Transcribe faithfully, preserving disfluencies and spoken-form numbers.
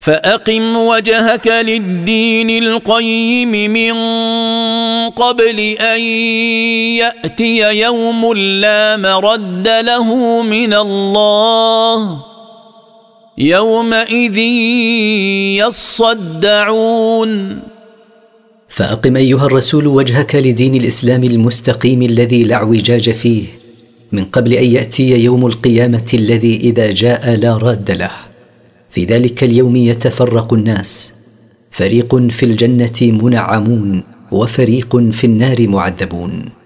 فأقم وجهك للدين القيم من قبل أن يأتي يوم لا مرد له من الله يومئذ يصدعون. فأقم أيها الرسول وجهك لدين الإسلام المستقيم الذي لا اعوجاج فيه من قبل أن يأتي يوم القيامة الذي إذا جاء لا راد له. في ذلك اليوم يتفرق الناس، فريق في الجنة منعمون وفريق في النار معذبون.